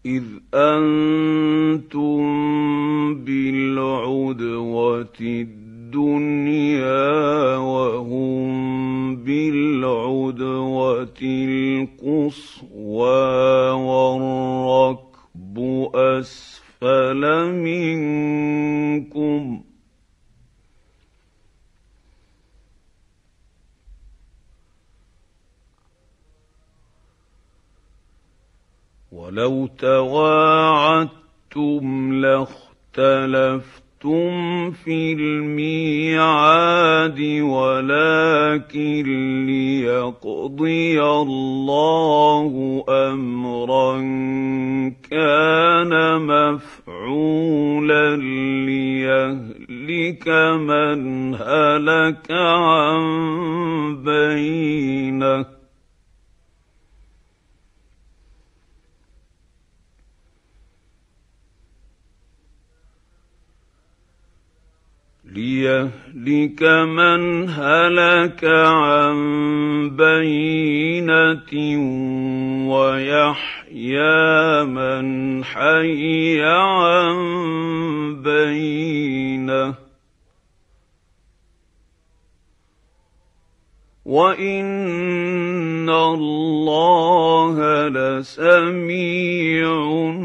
إذ أنتم بالعدوة الدنيا وهم بالعدوة القصوى والركب أسفل منكم ولو تواعدتم لاختلفتم في الميعاد ولكن ليقضي الله أمرا كان مفعولا ليهلك من هلك عن بينة ويحيى من حي عن بينة وإن الله لسميع